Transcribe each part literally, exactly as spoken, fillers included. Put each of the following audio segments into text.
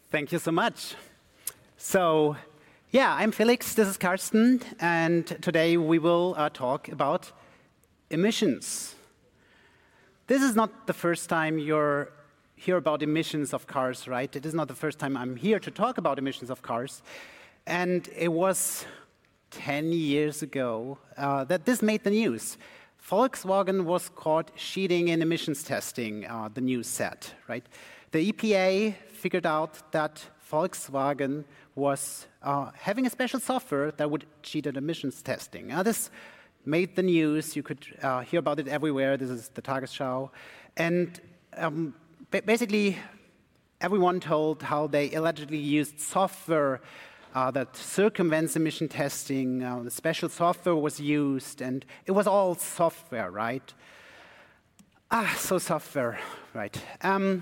Thank you so much. So, yeah, I'm Felix, this is Karsten, and today we will uh, talk about emissions. This is not the first time you're hear about emissions of cars, right? It is not the first time I'm here to talk about emissions of cars. And it was ten years ago uh, that this made the news. Volkswagen was caught cheating in emissions testing, uh, the news said, right? The E P A figured out that Volkswagen was uh, having a special software that would cheat at emissions testing. Now, this made the news. You could uh, hear about it everywhere. This is the Tagesschau. And um, ba basically, everyone told how they allegedly used software uh, that circumvents emission testing. Uh, the special software was used, and it was all software, right? Ah, so software, right. Um,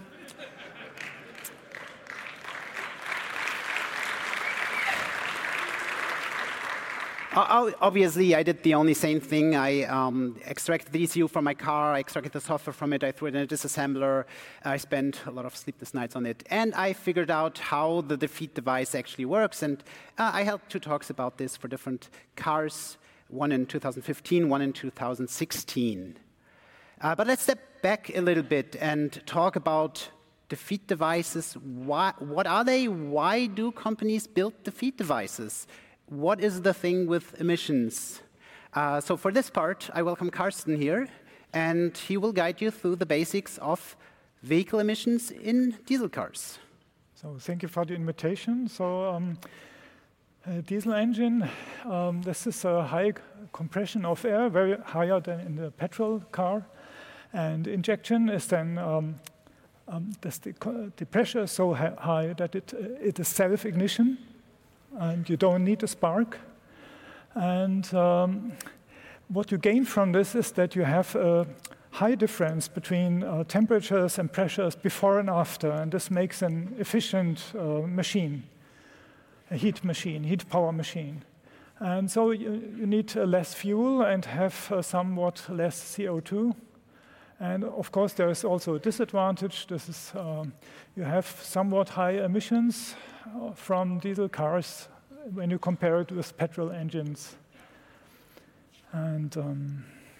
Obviously, I did the only same thing. I um, extracted the E C U from my car, I extracted the software from it, I threw it in a disassembler. I spent a lot of sleepless nights on it. And I figured out how the defeat device actually works. And uh, I held two talks about this for different cars, one in two thousand fifteen, one in two thousand sixteen. Uh, but let's step back a little bit and talk about defeat devices. Why, what are they? Why do companies build defeat devices? What is the thing with emissions? Uh, so for this part, I welcome Karsten here, and he will guide you through the basics of vehicle emissions in diesel cars. So thank you for the invitation. So um, a diesel engine, um, this is a high compression of air, very higher than in the petrol car. And injection is then, um, um, the, the pressure is so high that it, it is self-ignition. And you don't need a spark. And um, what you gain from this is that you have a high difference between uh, temperatures and pressures before and after, and this makes an efficient uh, machine, a heat machine, heat power machine. And so you, you need uh, less fuel and have uh, somewhat less C O two. And of course, there is also a disadvantage. This is um, you have somewhat high emissions from diesel cars when you compare it with petrol engines. And, um,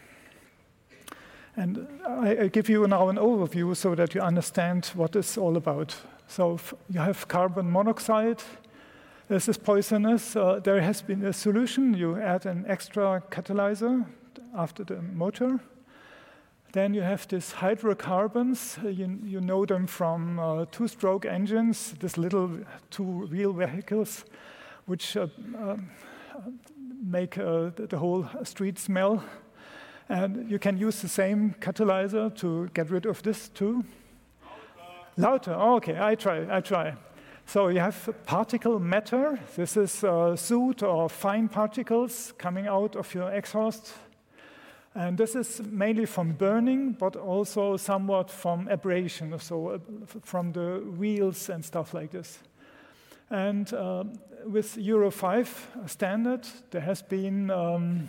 and I, I give you now an overview so that you understand what it's all about. So you have carbon monoxide. This is poisonous. Uh, there has been a solution. You add an extra catalyzer after the motor. Then you have these hydrocarbons. Uh, you, you know them from uh, two-stroke engines, these little two-wheel vehicles, which uh, uh, make uh, the, the whole street smell. And you can use the same catalyzer to get rid of this too. Louder. Oh, okay, I try, I try. So you have particle matter. This is uh, soot or fine particles coming out of your exhaust. And this is mainly from burning, but also somewhat from abrasion, so uh, from the wheels and stuff like this. And uh, with Euro five standard, there has been um,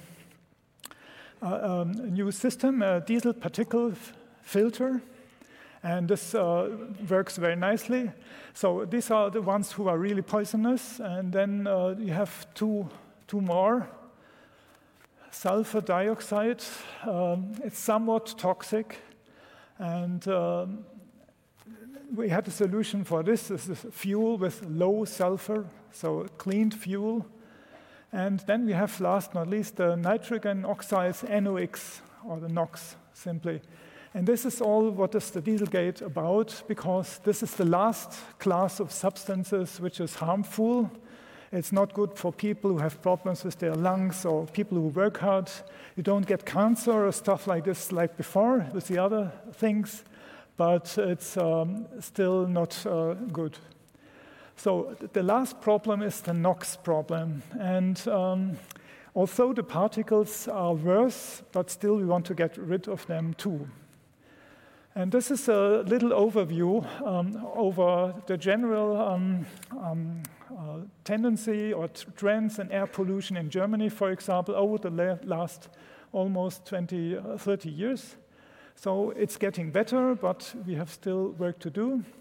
a, um, a new system, a diesel particle filter, and this uh, works very nicely. So these are the ones who are really poisonous, and then uh, you have two, two more. Sulfur dioxide, um, it's somewhat toxic, and um, we had a solution for this. This is fuel with low sulfur, so cleaned fuel. And then we have, last not least, the nitrogen oxides, N O X, or the NOx, simply. And this is all what is the Dieselgate about, because this is the last class of substances which is harmful. It's not good for people who have problems with their lungs or people who work hard. You don't get cancer or stuff like this like before with the other things, but it's um, still not uh, good. So the last problem is the NOx problem. And um, although the particles are worse, but still we want to get rid of them too. And this is a little overview um, over the general um, um, uh, tendency or trends in air pollution in Germany, for example, over the last almost twenty, thirty years. So it's getting better, but we have still work to do.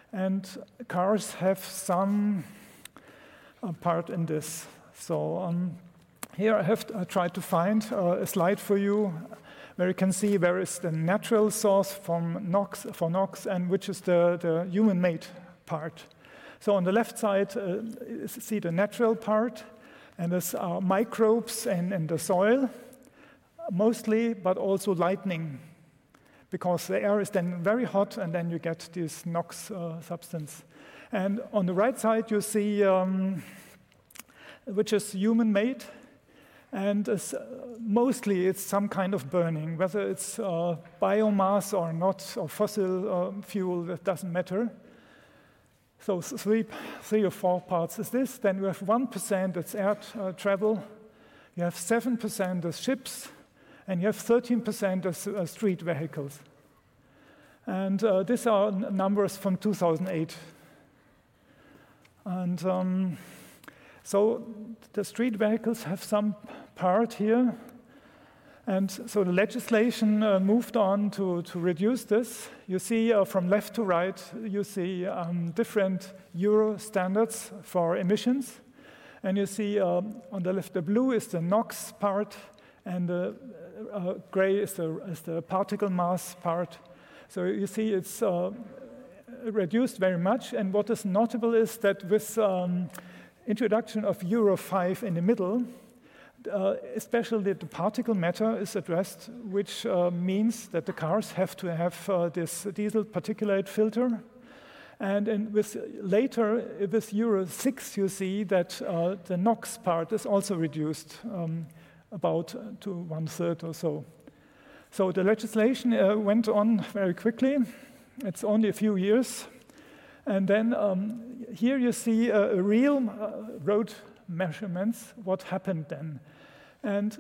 And cars have some uh, part in this. So um, here I have uh, tried to find uh, a slide for you where you can see where is the natural source from NOx, for NOx and which is the, the human-made part. So on the left side, uh, you see the natural part, and there's uh, microbes in, in the soil, mostly, but also lightning, because the air is then very hot, and then you get this NOx uh, substance. And on the right side, you see um, which is human-made, and uh, mostly it's some kind of burning, whether it's uh, biomass or not, or fossil uh, fuel, that doesn't matter. So three, three or four parts is this. Then you have one percent that's air uh, travel, you have seven percent as ships, and you have thirteen percent as uh, street vehicles. And uh, these are n numbers from two thousand eight. And um, so the street vehicles have some part here. And so the legislation uh, moved on to, to reduce this. You see uh, from left to right, you see um, different Euro standards for emissions. And you see um, on the left, the blue is the NOx part, and the uh, gray is the, is the particle mass part. So you see it's uh, reduced very much. And what is notable is that with um, introduction of Euro five in the middle, Uh, especially the particle matter is addressed, which uh, means that the cars have to have uh, this diesel particulate filter. And in with later, with Euro six, you see that uh, the NOx part is also reduced um, about to one-third or so. So the legislation uh, went on very quickly. It's only a few years. And then um, here you see a, a real uh, road measurements, what happened then. And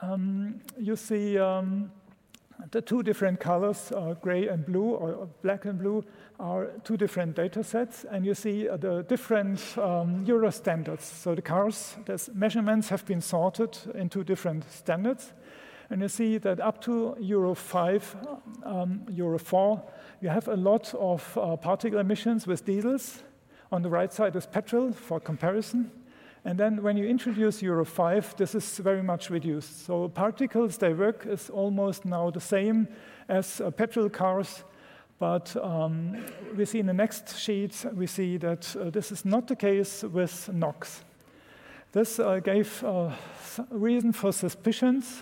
um, you see um, the two different colors, uh, gray and blue, or black and blue, are two different data sets. And you see uh, the different um, Euro standards. So the cars, the measurements have been sorted into different standards. And you see that up to Euro five, um, Euro four, you have a lot of uh, particle emissions with diesels. On the right side is petrol for comparison. And then when you introduce Euro five, this is very much reduced. So particles, their work is almost now the same as uh, petrol cars. But um, we see in the next sheet, we see that uh, this is not the case with NOx. This uh, gave uh, reason for suspicions.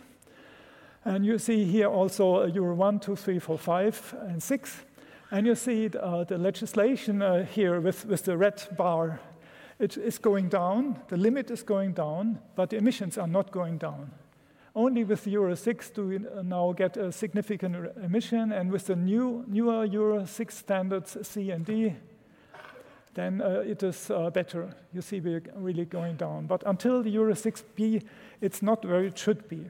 And you see here also uh, Euro one, two, three, four, five, and six. And you see uh, the legislation uh, here with, with the red bar. It is going down, the limit is going down, but the emissions are not going down. Only with Euro six do we now get a significant emission, and with the new, newer Euro six standards, C and D, then uh, it is uh, better. You see we're really going down. But until the Euro six B, it's not where it should be.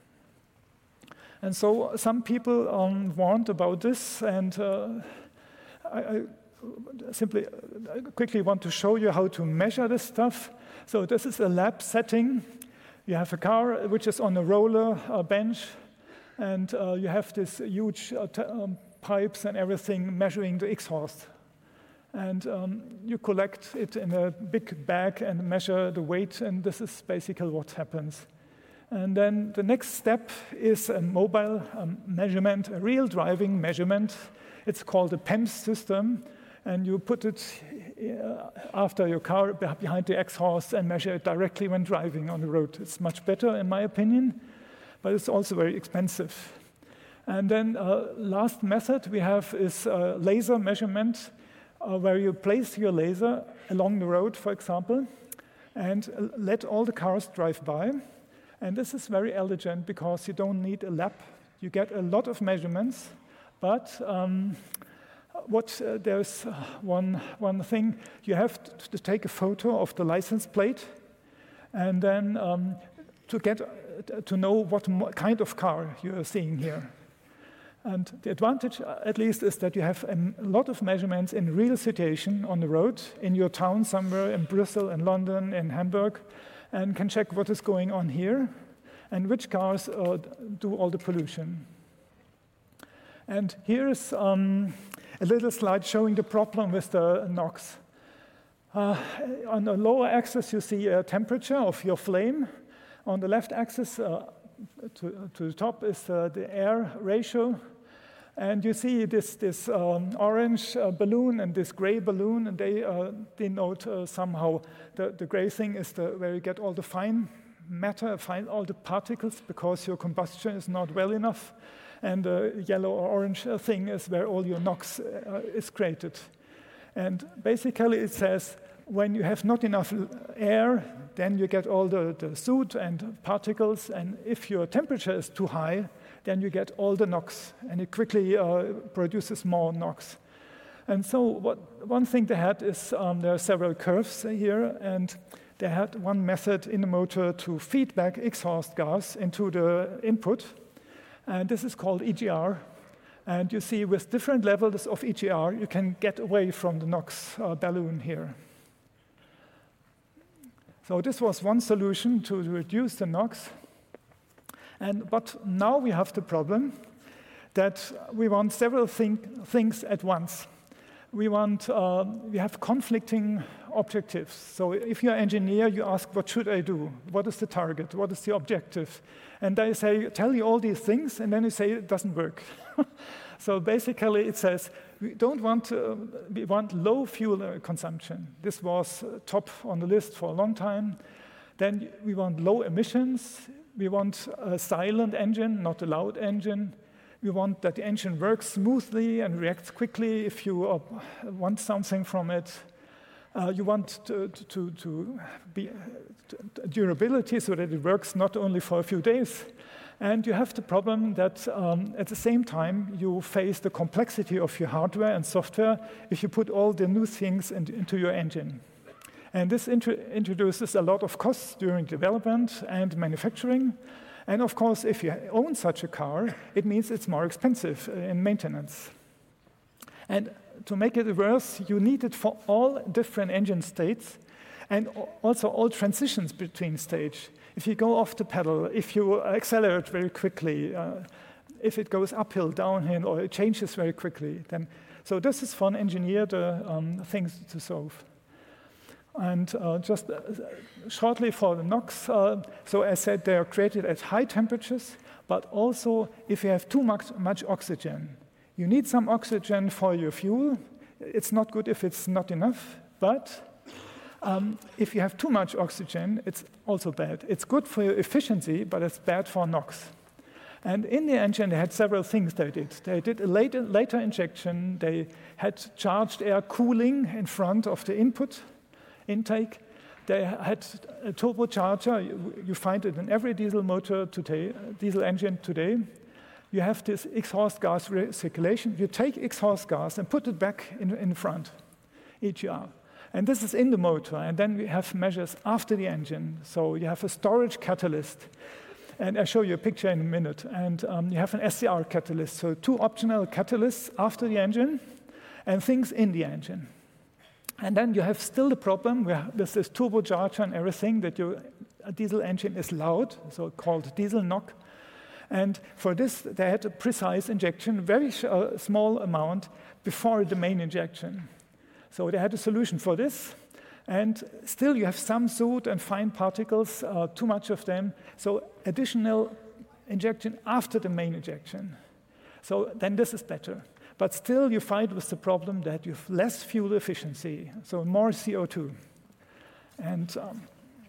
And so some people um, warned about this, and uh, I, I simply uh, quickly want to show you how to measure this stuff. So this is a lab setting. You have a car which is on a roller uh, bench, and uh, you have this huge uh, t um, pipes and everything measuring the exhaust. And um, you collect it in a big bag and measure the weight, and this is basically what happens. And then the next step is a mobile um, measurement, a real driving measurement. It's called a P E M S system. And you put it uh, after your car behind the exhaust and measure it directly when driving on the road. It's much better, in my opinion, but it's also very expensive. And then uh, last method we have is uh, laser measurement, uh, where you place your laser along the road, for example, and uh, let all the cars drive by. And this is very elegant because you don't need a lab. You get a lot of measurements, but um, What uh, there's uh, one one thing you have to, to take a photo of the license plate, and then um, to get uh, to know what kind of car you are seeing here. And the advantage, uh, at least, is that you have a lot of measurements in real situation on the road in your town somewhere in Brussels, in London, in Hamburg, and can check what is going on here and which cars uh, do all the pollution. And here is um, a little slide showing the problem with the NOx. Uh, on the lower axis, you see a temperature of your flame. On the left axis, uh, to, to the top, is uh, the air ratio. And you see this, this um, orange uh, balloon and this gray balloon, and they uh, denote uh, somehow the, the gray thing is the, where you get all the fine matter, fine, all the particles, because your combustion is not well enough. And the yellow or orange uh, thing is where all your NOx uh, is created. And basically it says, when you have not enough air, then you get all the, the soot and particles, and if your temperature is too high, then you get all the NOx, and it quickly uh, produces more NOx. And so what, one thing they had is, um, there are several curves here, and they had one method in the motor to feed back exhaust gas into the input, and this is called E G R. And you see with different levels of E G R, you can get away from the NOx uh, balloon here. So this was one solution to reduce the NOx. And, but now we have the problem that we want several thing, things at once. We, want, uh, we have conflicting objectives. So if you're an engineer, you ask, what should I do? What is the target? What is the objective? And they say, tell you all these things, and then you say it doesn't work. So basically it says, we don't want, uh, we want low fuel uh, consumption. This was uh, top on the list for a long time. Then we want low emissions. We want a silent engine, not a loud engine. We want that the engine works smoothly and reacts quickly if you uh, want something from it. Uh, you want to, to, to be uh, durability so that it works not only for a few days. And you have the problem that um, at the same time you face the complexity of your hardware and software if you put all the new things in, into your engine. And this intro introduces a lot of costs during development and manufacturing. And of course, if you own such a car, it means it's more expensive in maintenance. And to make it worse, you need it for all different engine states and also all transitions between stages. If you go off the pedal, if you accelerate very quickly, uh, if it goes uphill, downhill, or it changes very quickly, then so this is for an engineer the um, things to solve. And uh, just uh, shortly for the NOx, uh, so as I said, they are created at high temperatures, but also if you have too much, much oxygen. You need some oxygen for your fuel. It's not good if it's not enough, but um, if you have too much oxygen, it's also bad. It's good for your efficiency, but it's bad for NOx. And in the engine, they had several things they did. They did a later, later injection. They had charged air cooling in front of the input intake. They had a turbocharger. You, you find it in every diesel motor today, diesel engine today. You have this exhaust gas recirculation. You take exhaust gas and put it back in, in front, E G R. And this is in the motor. And then we have measures after the engine. So you have a storage catalyst. And I'll show you a picture in a minute. And um, you have an S C R catalyst. So two optional catalysts after the engine and things in the engine. And then you have still the problem where there's this turbocharger and everything that your diesel engine is loud, so called diesel knock. And for this, they had a precise injection, very uh, small amount before the main injection. So they had a solution for this. And still you have some soot and fine particles, uh, too much of them. So additional injection after the main injection. So then this is better. But still you fight with the problem that you have less fuel efficiency, so more C O two. And um,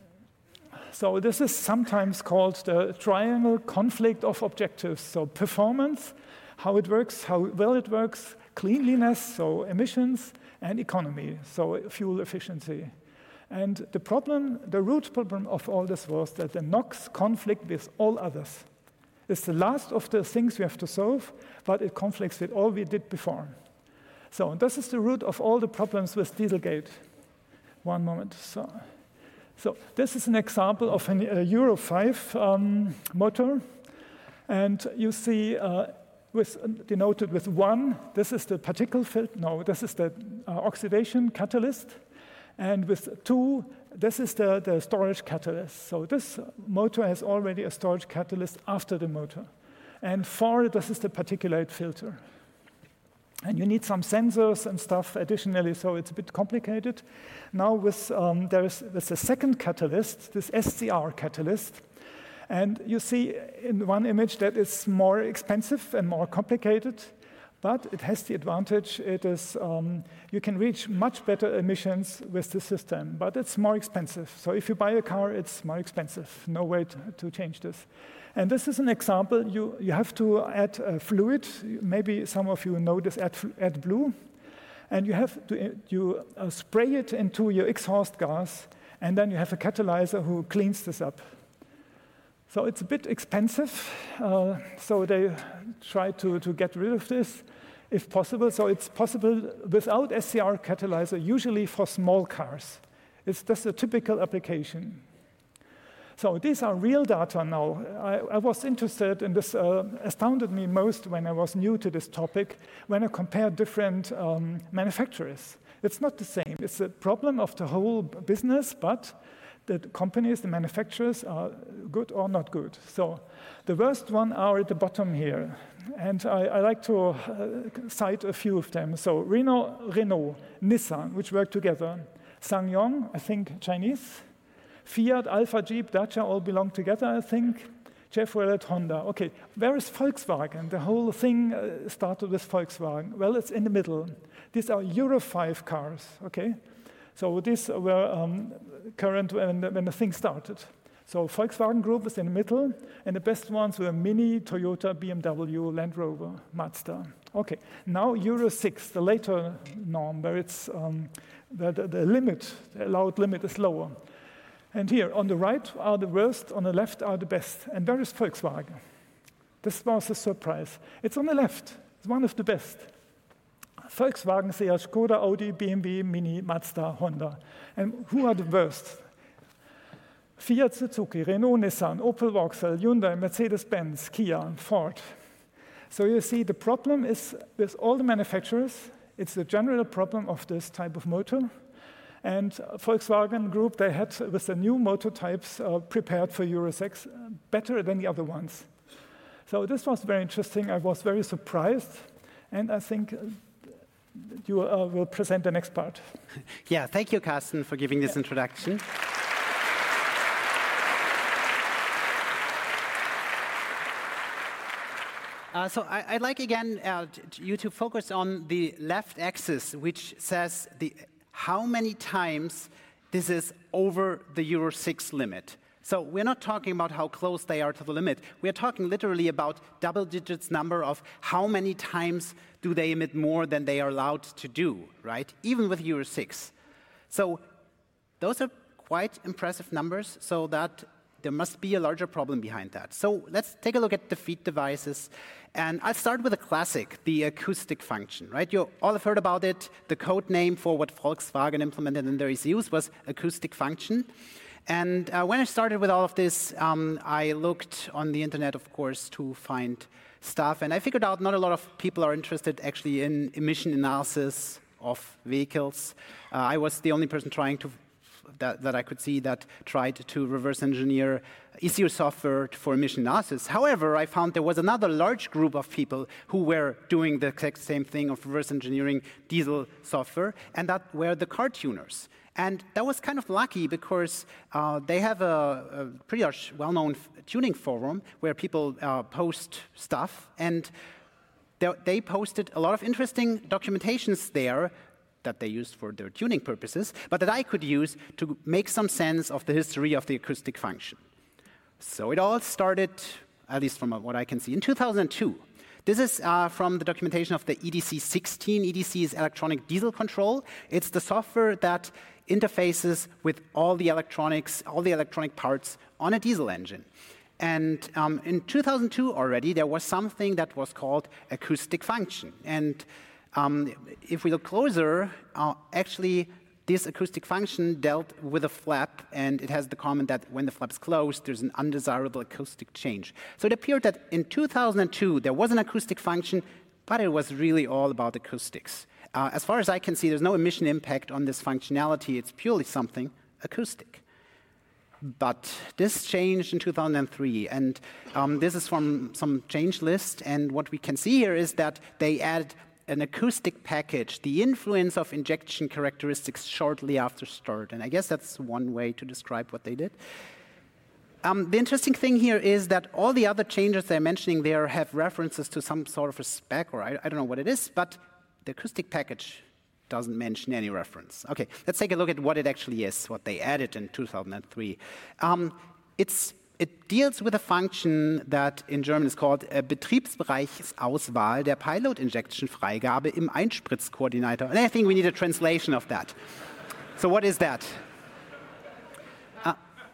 so this is sometimes called the triangle conflict of objectives. So performance, how it works, how well it works, cleanliness, so emissions, and economy, so fuel efficiency. And the problem, the root problem of all this was that the NOx conflict with all others. It's the last of the things we have to solve, but it conflicts with all we did before. So this is the root of all the problems with Dieselgate. One moment. So, so this is an example of a Euro five um, motor. And you see, uh, with, denoted with one, this is the particle filter. No, this is the uh, oxidation catalyst. And with two, this is the, the storage catalyst. So this motor has already a storage catalyst after the motor. And four, this is the particulate filter. And you need some sensors and stuff additionally, so it's a bit complicated. Now with, um, there is there's a second catalyst, this S C R catalyst. And you see in one image that it's more expensive and more complicated, but it has the advantage, it is, um, you can reach much better emissions with the system, but it's more expensive. So if you buy a car, it's more expensive. No way to, to change this. And this is an example. You, you have to add a fluid. Maybe some of you know this Add, AdBlue. And you have to you, uh, spray it into your exhaust gas, and then you have a catalyzer who cleans this up. So it's a bit expensive. Uh, so they try to, to get rid of this if possible. So it's possible without S C R catalyzer, usually for small cars. It's just a typical application. So these are real data now. I, I was interested in this, uh, astounded me most when I was new to this topic, when I compared different um, manufacturers. It's not the same. It's a problem of the whole business, but the companies, the manufacturers are good or not good. So the worst one are at the bottom here. And I, I like to uh, cite a few of them. So Renault, Renault, Nissan, which work together. SsangYong, I think Chinese. Fiat, Alfa, Jeep, Dacia all belong together, I think. Chevrolet, Honda. Okay, where is Volkswagen? The whole thing uh, started with Volkswagen. Well, it's in the middle. These are Euro five cars, okay? So these were um, current when the, when the thing started. So Volkswagen Group is in the middle, and the best ones were Mini, Toyota, B M W, Land Rover, Mazda. Okay, now Euro six, the later norm, where it's um, where the, the limit, the allowed limit is lower. And here, on the right are the worst, on the left are the best. And where is Volkswagen? This was a surprise. It's on the left. It's one of the best. Volkswagen, Seat, Skoda, Audi, B M W, Mini, Mazda, Honda. And who are the worst? Fiat, Suzuki, Renault, Nissan, Opel, Vauxhall, Hyundai, Mercedes-Benz, Kia, Ford. So you see, the problem is with all the manufacturers. It's the general problem of this type of motor. And Volkswagen Group, they had, with the new motor types, uh, prepared for Euro six, uh, better than the other ones. So this was very interesting. I was very surprised. And I think uh, you uh, will present the next part. Yeah, thank you, Carsten, for giving this yeah. introduction. Uh, so I, I'd like, again, uh, you to focus on the left axis, which says the how many times this is over the Euro six limit. So we're not talking about how close they are to the limit. We're talking literally about double digits number of how many times do they emit more than they are allowed to do, right? Even with Euro six. So those are quite impressive numbers, so that there must be a larger problem behind that. So let's take a look at defeat devices. And I'll start with a classic, the acoustic function, right? You all have heard about it. The code name for what Volkswagen implemented in their E C Us was acoustic function. And uh, when I started with all of this, um, I looked on the internet, of course, to find stuff. And I figured out not a lot of people are interested actually in emission analysis of vehicles. Uh, I was the only person trying to That, that I could see that tried to reverse engineer E C U software for emission analysis. However, I found there was another large group of people who were doing the exact same thing of reverse engineering diesel software, and that were the car tuners. And that was kind of lucky because uh, they have a, a pretty well-known tuning forum where people uh, post stuff, and they, they posted a lot of interesting documentations there that they used for their tuning purposes, but that I could use to make some sense of the history of the acoustic function. So it all started, at least from what I can see, in two thousand two. This is uh, from the documentation of the E D C sixteen. E D C is electronic diesel control. It's the software that interfaces with all the electronics, all the electronic parts on a diesel engine. And um, in two thousand two already, there was something that was called acoustic function. And Um, if we look closer, uh, actually, this acoustic function dealt with a flap, and it has the comment that when the flap is closed, there's an undesirable acoustic change. So it appeared that in two thousand two, there was an acoustic function, but it was really all about acoustics. Uh, as far as I can see, there's no emission impact on this functionality. It's purely something acoustic. But this changed in two thousand three, and um, this is from some change list, and what we can see here is that they added an acoustic package, the influence of injection characteristics shortly after start. And I guess that's one way to describe what they did. Um, the interesting thing here is that all the other changes they're mentioning there have references to some sort of a spec, or I, I don't know what it is, but the acoustic package doesn't mention any reference. Okay, let's take a look at what it actually is, what they added in two thousand three. Um, it's, it deals with a function that in German is called uh, Betriebsbereichsauswahl der Pilot-Injection-Freigabe im Einspritzkoordinator. And I think we need a translation of that. So what is that? Uh,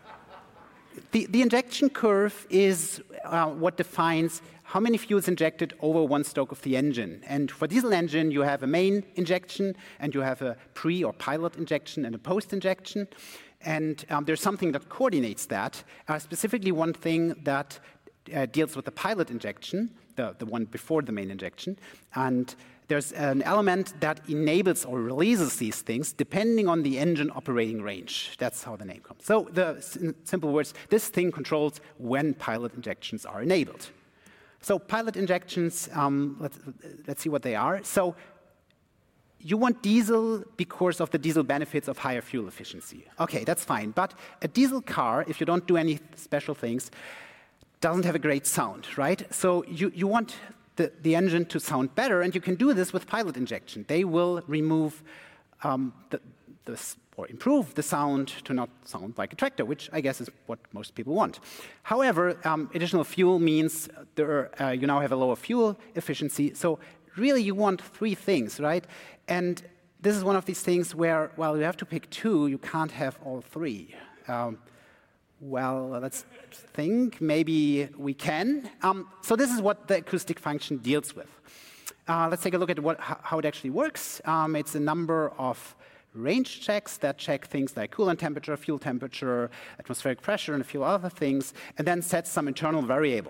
the, the injection curve is uh, what defines how many fuels injected over one stroke of the engine. And for diesel engine, you have a main injection, and you have a pre or pilot injection and a post-injection. And um, there's something that coordinates that, uh, specifically one thing that uh, deals with the pilot injection, the, the one before the main injection. And there's an element that enables or releases these things depending on the engine operating range. That's how the name comes. So the, in simple words, this thing controls when pilot injections are enabled. So pilot injections, um, let's, let's see what they are. So you want diesel because of the diesel benefits of higher fuel efficiency. Okay, that's fine. But a diesel car, if you don't do any special things, doesn't have a great sound, right? So you, you want the, the engine to sound better, and you can do this with pilot injection. They will remove um, the, the or improve the sound to not sound like a tractor, which I guess is what most people want. However, um, additional fuel means there, uh, you now have a lower fuel efficiency. So really you want three things, right? And this is one of these things where, well, you have to pick two. You can't have all three. Um, well, let's think. Maybe we can. Um, so this is what the acoustic function deals with. Uh, let's take a look at what, how it actually works. Um, it's a number of range checks that check things like coolant temperature, fuel temperature, atmospheric pressure, and a few other things, and then sets some internal variable.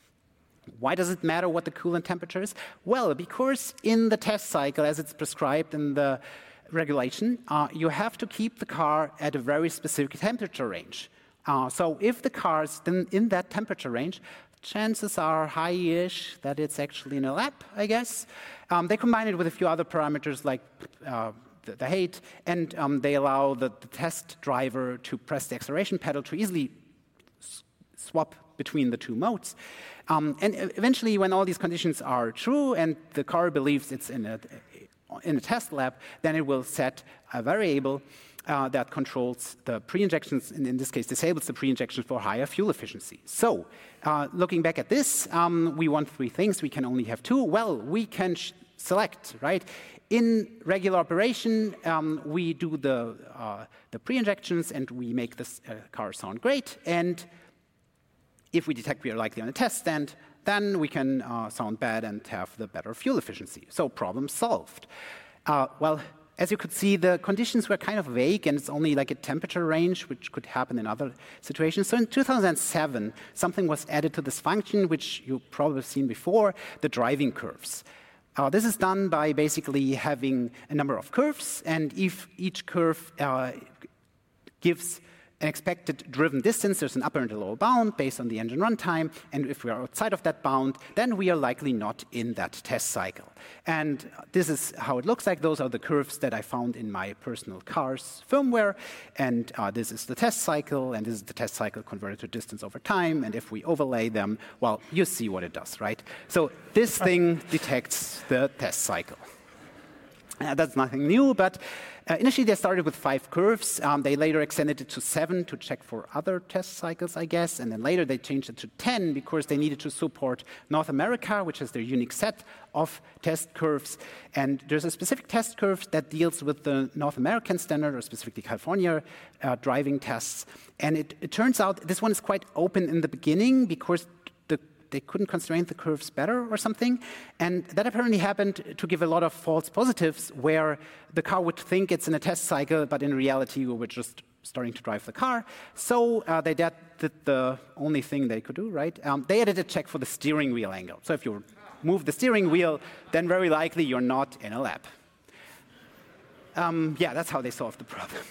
Why does it matter what the coolant temperature is? Well, because in the test cycle, as it's prescribed in the regulation, uh, you have to keep the car at a very specific temperature range. Uh, so if the car is then in that temperature range, chances are high-ish that it's actually in a lap, I guess. Um, they combine it with a few other parameters like uh, the, the height, and um, they allow the, the test driver to press the acceleration pedal to easily s swap between the two modes. Um, and eventually, when all these conditions are true and the car believes it's in a, in a test lab, then it will set a variable uh, that controls the pre-injections, and in this case, disables the pre-injections for higher fuel efficiency. So, uh, looking back at this, um, we want three things. We can only have two. Well, we can sh select, right? In regular operation, um, we do the, uh, the pre-injections, and we make this uh, car sound great. And if we detect we are likely on a test stand, then we can uh, sound bad and have the better fuel efficiency. So problem solved. Uh, well, as you could see, the conditions were kind of vague, and it's only like a temperature range, which could happen in other situations. So in two thousand seven, something was added to this function, which you've probably seen before, the driving curves. Uh, this is done by basically having a number of curves, and if each curve uh, gives an expected driven distance, there's an upper and a lower bound based on the engine runtime, and if we are outside of that bound, then we are likely not in that test cycle. And this is how it looks like. Those are the curves that I found in my personal car's firmware, and uh, this is the test cycle, and this is the test cycle converted to distance over time, and if we overlay them, well, you see what it does, right? So this thing detects the test cycle. Uh, that's nothing new, but uh, initially they started with five curves. Um, they later extended it to seven to check for other test cycles, I guess, and then later they changed it to ten because they needed to support North America, which is their unique set of test curves. And there's a specific test curve that deals with the North American standard, or specifically California uh, driving tests. And it, it turns out this one is quite open in the beginning because they couldn't constrain the curves better or something. And that apparently happened to give a lot of false positives where the car would think it's in a test cycle, but in reality, we were just starting to drive the car. So uh, they did the only thing they could do, right? Um, they added a check for the steering wheel angle. So if you move the steering wheel, then very likely you're not in a lap. Um, yeah, that's how they solved the problem.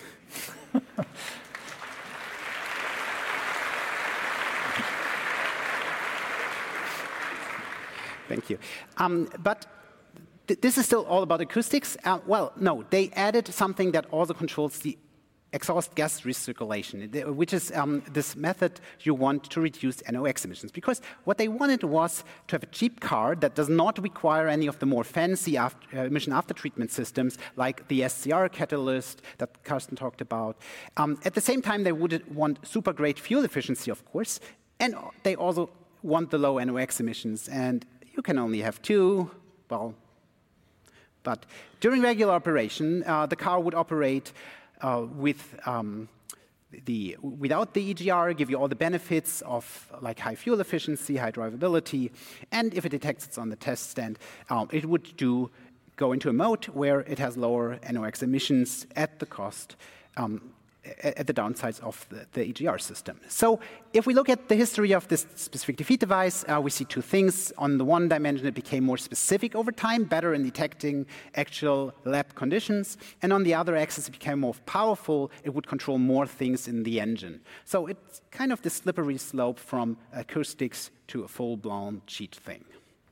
Thank you. Um, but th this is still all about acoustics. Uh, well, no, they added something that also controls the exhaust gas recirculation, which is um, this method you want to reduce N O x emissions. Because what they wanted was to have a cheap car that does not require any of the more fancy after, uh, emission after-treatment systems like the S C R catalyst that Carsten talked about. Um, at the same time, they would want super great fuel efficiency, of course, and they also want the low N O x emissions. And you can only have two, well, but during regular operation, uh, the car would operate Uh, with um, the without the E G R, give you all the benefits of like high fuel efficiency, high drivability, and if it detects it's on the test stand, um, it would do go into a mode where it has lower N O x emissions at the cost. Um, at the downsides of the, the E G R system. So if we look at the history of this specific defeat device, uh, we see two things. On the one dimension, it became more specific over time, better in detecting actual lab conditions. And on the other axis, it became more powerful. It would control more things in the engine. So it's kind of the slippery slope from acoustics to a full-blown cheat thing.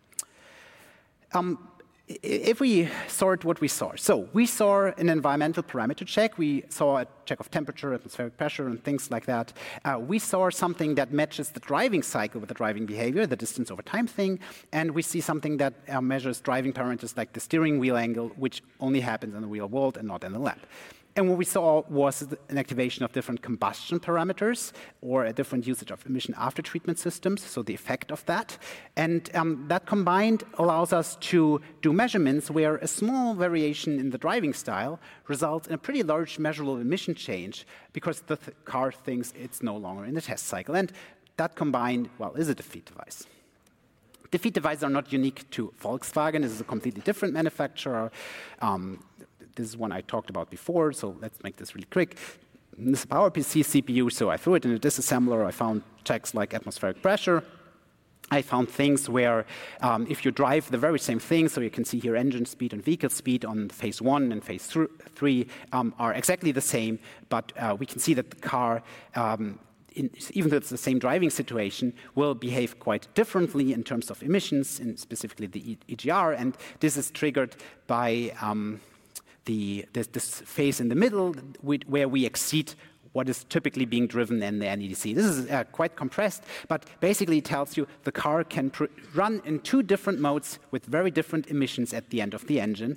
Um, If we sort what we saw, so we saw an environmental parameter check. We saw a check of temperature, atmospheric pressure, and things like that. Uh, we saw something that matches the driving cycle with the driving behavior, the distance over time thing. And we see something that uh, measures driving parameters like the steering wheel angle, which only happens in the real world and not in the lab. And what we saw was an activation of different combustion parameters or a different usage of emission after-treatment systems, so the effect of that. And um, that combined allows us to do measurements where a small variation in the driving style results in a pretty large measurable emission change because the th car thinks it's no longer in the test cycle. And that combined, well, is a defeat device. Defeat devices are not unique to Volkswagen. This is a completely different manufacturer. Um, This is one I talked about before, so let's make this really quick. This is a PowerPC C P U, so I threw it in a disassembler. I found checks like atmospheric pressure. I found things where um, if you drive the very same thing, so you can see here engine speed and vehicle speed on phase one and phase th three um, are exactly the same, but uh, we can see that the car, um, in, even though it's the same driving situation, will behave quite differently in terms of emissions, and specifically the E G R, and this is triggered by um, The, this, this phase in the middle where we exceed what is typically being driven in the N E D C. This is uh, quite compressed, but basically it tells you the car can run in two different modes with very different emissions at the end of the engine.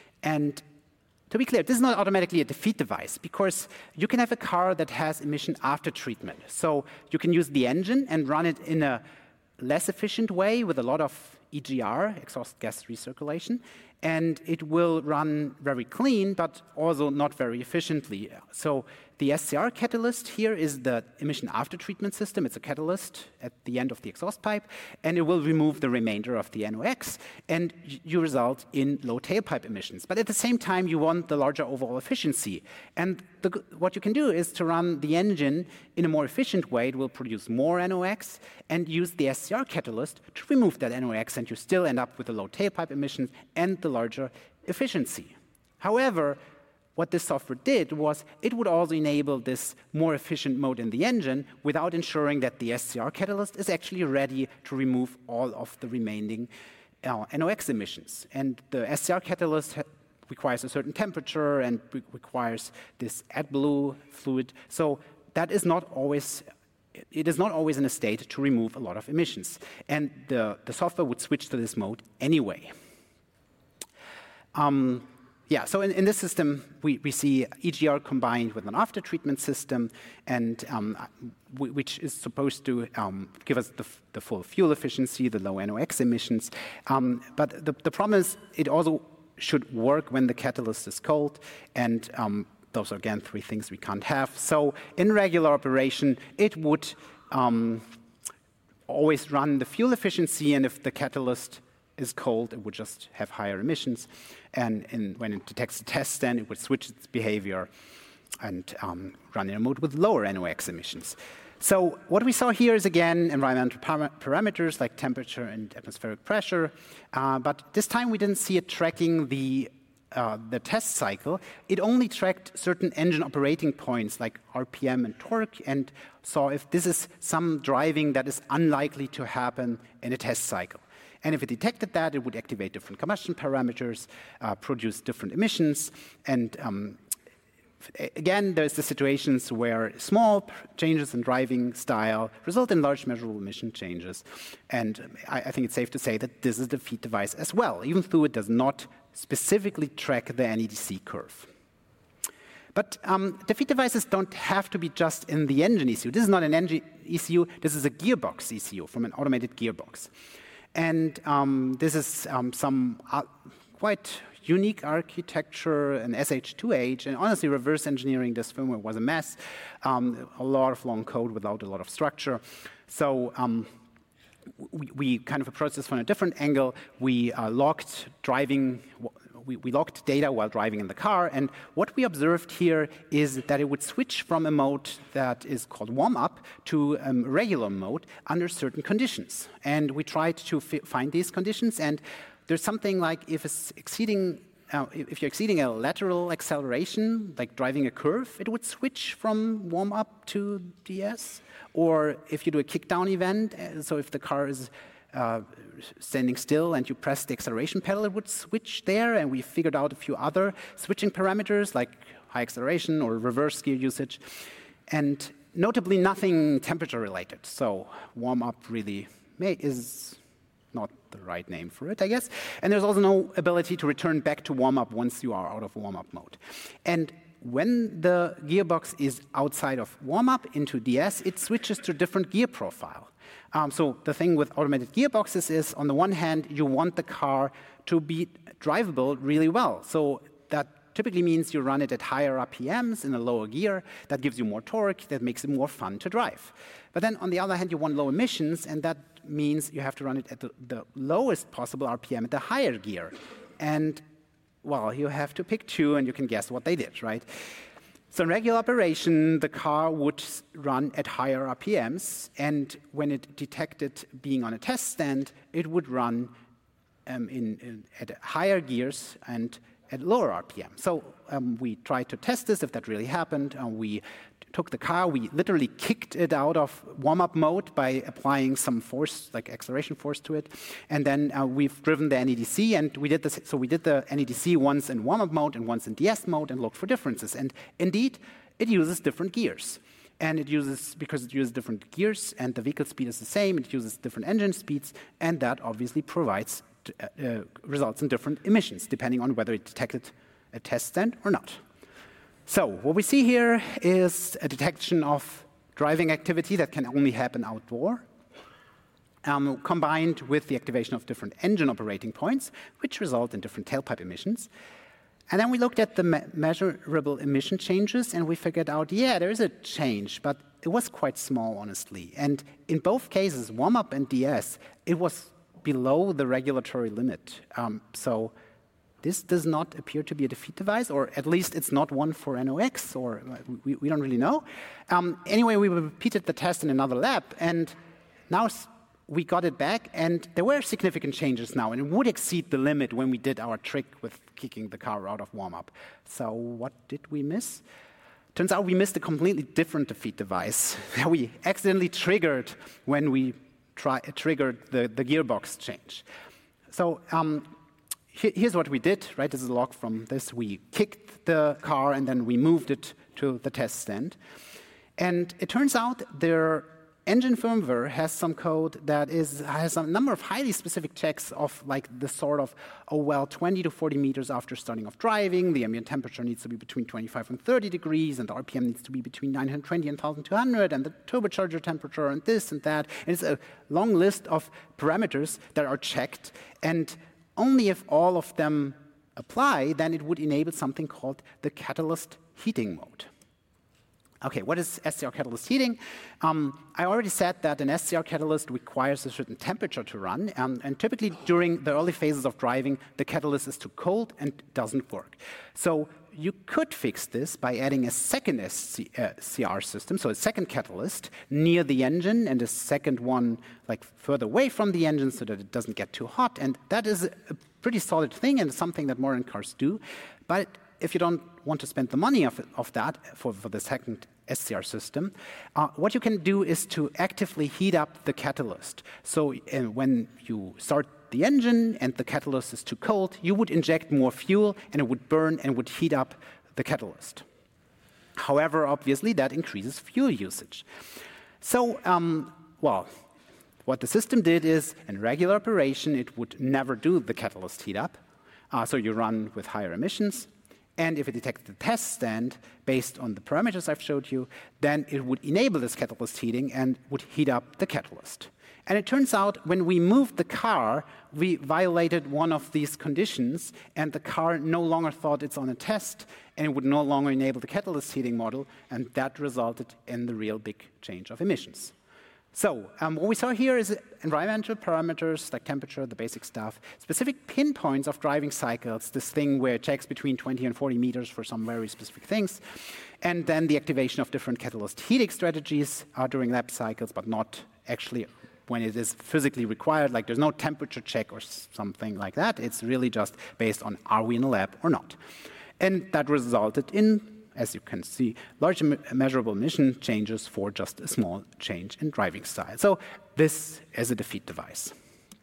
And to be clear, this is not automatically a defeat device because you can have a car that has emission after treatment. So you can use the engine and run it in a less efficient way with a lot of E G R, exhaust gas recirculation, and it will run very clean, but also not very efficiently. So the S C R catalyst here is the emission after treatment system. It's a catalyst at the end of the exhaust pipe, and it will remove the remainder of the N O x, and you result in low tailpipe emissions. But at the same time, you want the larger overall efficiency. And the, what you can do is to run the engine in a more efficient way. It will produce more N O x and use the S C R catalyst to remove that N O x, and you still end up with the low tailpipe emissions and the larger efficiency. However, what this software did was it would also enable this more efficient mode in the engine without ensuring that the S C R catalyst is actually ready to remove all of the remaining uh, N O x emissions. And the S C R catalyst requires a certain temperature and re requires this AdBlue fluid. So that is not always it is not always in a state to remove a lot of emissions. And the, the software would switch to this mode anyway. Um, yeah, so in, in this system, we, we see E G R combined with an after-treatment system, and um, which is supposed to um, give us the, the full fuel efficiency, the low N O x emissions. Um, but the, the problem is it also should work when the catalyst is cold, and um, those are, again, three things we can't have. So in regular operation, it would um, always run the fuel efficiency, and if the catalyst is cold, it would just have higher emissions. And in, when it detects the test, then it would switch its behavior and um, run in a mode with lower N O x emissions. So what we saw here is, again, environmental param parameters like temperature and atmospheric pressure. Uh, but this time we didn't see it tracking the Uh, the test cycle. It only tracked certain engine operating points like R P M and torque, and saw if this is some driving that is unlikely to happen in a test cycle. And if it detected that, it would activate different combustion parameters, uh, produce different emissions, and um, again, there's the situations where small changes in driving style result in large measurable emission changes. And I, I think it's safe to say that this is the feed device as well, even though it does not specifically track the N E D C curve. But um, the feed devices don't have to be just in the engine E C U. This is not an engine E C U. This is a gearbox E C U from an automated gearbox. And um, this is um, some uh, quite unique architecture, an S H two H, and honestly, reverse engineering this firmware was a mess. Um, a lot of long code without a lot of structure. So um, we, we kind of approached this from a different angle. We uh, logged driving. We, we logged data while driving in the car, and what we observed here is that it would switch from a mode that is called warm-up to a um, regular mode under certain conditions. And we tried to f find these conditions, and there's something like if it's exceeding, uh, if you're exceeding a lateral acceleration, like driving a curve, it would switch from warm-up to D S. Or if you do a kick-down event, so if the car is uh, standing still and you press the acceleration pedal, it would switch there. And we figured out a few other switching parameters, like high acceleration or reverse gear usage. And notably, nothing temperature-related. So warm-up really may, is not the right name for it, I guess. And there's also no ability to return back to warm-up once you are out of warm-up mode. And when the gearbox is outside of warm-up into D S, it switches to a different gear profile. Um, so the thing with automated gearboxes is, on the one hand, you want the car to be drivable really well. So that typically means you run it at higher R P Ms in a lower gear. That gives you more torque. That makes it more fun to drive. But then, on the other hand, you want low emissions, and that means you have to run it at the, the lowest possible R P M at the higher gear. And, well, you have to pick two, and you can guess what they did, right? So in regular operation, the car would run at higher R P Ms, and when it detected being on a test stand, it would run um, in, in, at higher gears and at lower R P M. So um, we tried to test this, if that really happened. Uh, we took the car, we literally kicked it out of warm-up mode by applying some force, like acceleration force to it. And then uh, we've driven the N E D C, and we did this. So we did the N E D C once in warm-up mode and once in D S mode and looked for differences. And indeed, it uses different gears. And it uses, because it uses different gears and the vehicle speed is the same, it uses different engine speeds, and that obviously provides, uh, uh, results in different emissions, depending on whether it detected a test stand or not. So what we see here is a detection of driving activity that can only happen outdoor, um, combined with the activation of different engine operating points, which result in different tailpipe emissions. And then we looked at the me measurable emission changes, and we figured out, yeah, there is a change, but it was quite small, honestly. And in both cases, warm-up and D S, it was below the regulatory limit. Um, so this does not appear to be a defeat device, or at least it's not one for N O X, or we, we don't really know. Um, anyway, we repeated the test in another lab, and now we got it back, and there were significant changes now, and it would exceed the limit when we did our trick with kicking the car out of warm-up. So what did we miss? Turns out we missed a completely different defeat device that we accidentally triggered when we try, triggered the, the gearbox change. So um, here's what we did, right? This is a log from this. We kicked the car, and then we moved it to the test stand. And it turns out their engine firmware has some code that is, has a number of highly specific checks of like the sort of, oh, well, twenty to forty meters after starting off driving, the ambient temperature needs to be between twenty-five and thirty degrees, and the R P M needs to be between nine hundred twenty and one thousand two hundred, and the turbocharger temperature, and this and that. And it's a long list of parameters that are checked, and only if all of them apply, then it would enable something called the catalyst heating mode. Okay, what is S C R catalyst heating? Um, I already said that an S C R catalyst requires a certain temperature to run, um, and typically during the early phases of driving, the catalyst is too cold and doesn't work. So you could fix this by adding a second S C R system, so a second catalyst near the engine, and a second one like further away from the engine so that it doesn't get too hot. And that is a pretty solid thing and something that modern cars do. But if you don't want to spend the money of, of that for, for the second S C R system, uh, what you can do is to actively heat up the catalyst. So uh, when you start the engine and the catalyst is too cold, you would inject more fuel and it would burn and would heat up the catalyst. However, obviously, that increases fuel usage. So, um, well, what the system did is, in regular operation, it would never do the catalyst heat up. Uh, so you run with higher emissions. And if it detects the test stand based on the parameters I've showed you, then it would enable this catalyst heating and would heat up the catalyst. And it turns out when we moved the car, we violated one of these conditions, and the car no longer thought it's on a test, and it would no longer enable the catalyst heating model, and that resulted in the real big change of emissions. So um, what we saw here is environmental parameters like temperature, the basic stuff, specific pinpoints of driving cycles, this thing where it checks between twenty and forty meters for some very specific things, and then the activation of different catalyst heating strategies uh, during lap cycles, but not actually when it is physically required, like there's no temperature check or something like that. It's really just based on are we in a lab or not. And that resulted in, as you can see, large measurable emission changes for just a small change in driving style. So this is a defeat device.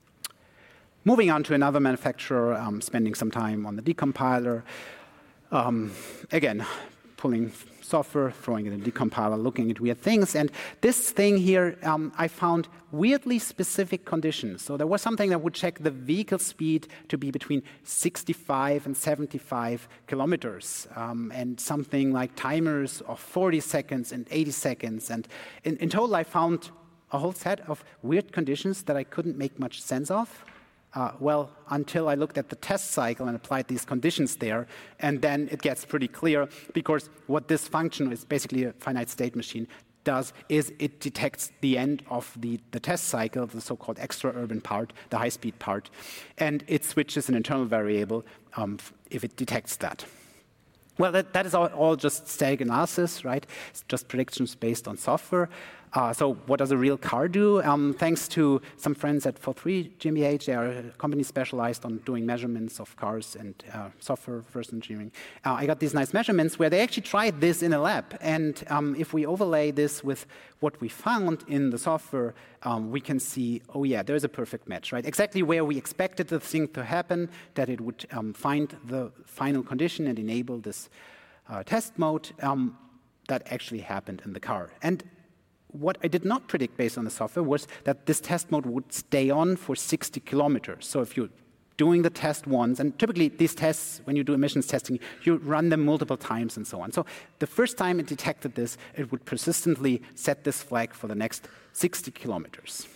Moving on to another manufacturer, um, spending some time on the decompiler. Um, again, pulling software, throwing it in the decompiler, looking at weird things. And this thing here, um, I found weirdly specific conditions. So there was something that would check the vehicle speed to be between sixty-five and seventy-five kilometers, um, and something like timers of forty seconds and eighty seconds. And in, in total, I found a whole set of weird conditions that I couldn't make much sense of. Uh, well, until I looked at the test cycle and applied these conditions there, and then it gets pretty clear, because what this function is basically a finite state machine does is it detects the end of the, the test cycle, the so-called extra-urban part, the high-speed part, and it switches an internal variable um, if it detects that. Well, that, that is all, all just static analysis, right? It's just predictions based on software. Uh, so what does a real car do? Um, thanks to some friends at forty-three GmbH, they are a company specialized on doing measurements of cars and uh, software first engineering. Uh, I got these nice measurements where they actually tried this in a lab. And um, if we overlay this with what we found in the software, um, we can see, oh yeah, there's a perfect match, right? Exactly where we expected the thing to happen, that it would um, find the final condition and enable this uh, test mode, um, that actually happened in the car. And what I did not predict based on the software was that this test mode would stay on for sixty kilometers. So if you're doing the test once, and typically these tests, when you do emissions testing, you run them multiple times and so on. So the first time it detected this, it would persistently set this flag for the next sixty kilometers.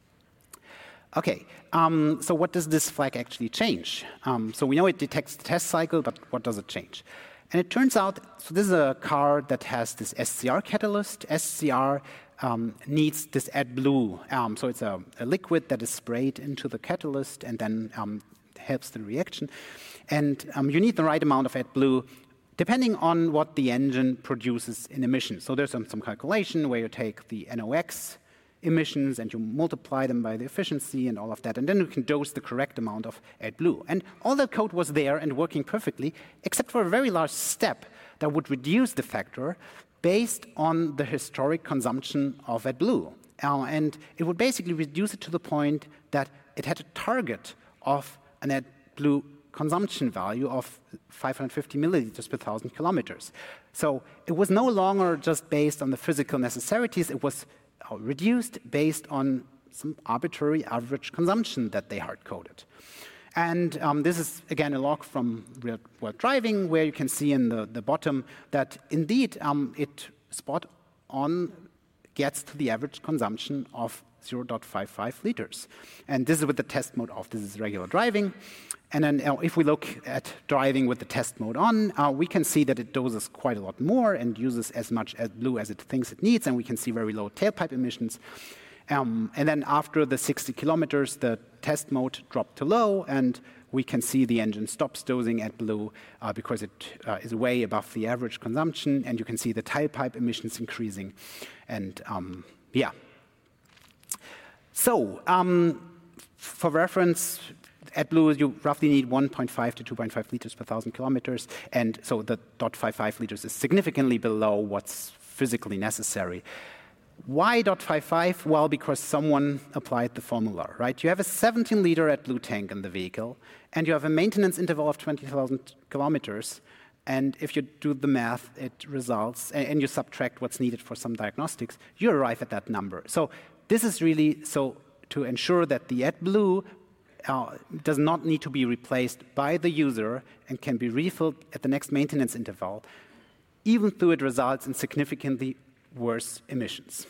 Okay, um, so what does this flag actually change? Um, so we know it detects the test cycle, but what does it change? And it turns out, so this is a car that has this S C R catalyst. S C R um, needs this AdBlue. Um, so it's a, a liquid that is sprayed into the catalyst and then um, helps the reaction. And um, you need the right amount of AdBlue depending on what the engine produces in emissions. So there's some, some calculation where you take the N O X emissions and you multiply them by the efficiency and all of that, and then you can dose the correct amount of AdBlue. And all that code was there and working perfectly, except for a very large step that would reduce the factor based on the historic consumption of AdBlue. Uh, and it would basically reduce it to the point that it had a target of an AdBlue consumption value of five hundred fifty milliliters per thousand kilometers. So it was no longer just based on the physical necessities, it was reduced based on some arbitrary average consumption that they hard-coded. And um, this is, again, a log from real-world driving, where you can see in the, the bottom that, indeed, um, it spot on gets to the average consumption of zero point five five liters. And this is with the test mode off. This is regular driving. And then uh, if we look at driving with the test mode on, uh, we can see that it doses quite a lot more and uses as much AdBlue as it thinks it needs, and we can see very low tailpipe emissions. Um, and then after the sixty kilometers, the test mode dropped to low, and we can see the engine stops dosing AdBlue uh, because it uh, is way above the average consumption, and you can see the tailpipe emissions increasing. And um, yeah. So um, for reference, AdBlue, you roughly need one point five to two point five liters per thousand kilometers, and so the zero point five five liters is significantly below what's physically necessary. Why point five five? Well, because someone applied the formula, right? You have a seventeen liter AdBlue tank in the vehicle, and you have a maintenance interval of twenty thousand kilometers. And if you do the math, it results, and you subtract what's needed for some diagnostics, you arrive at that number. So this is really so to ensure that the AdBlue uh, does not need to be replaced by the user and can be refilled at the next maintenance interval, even though it results in significantly worse emissions.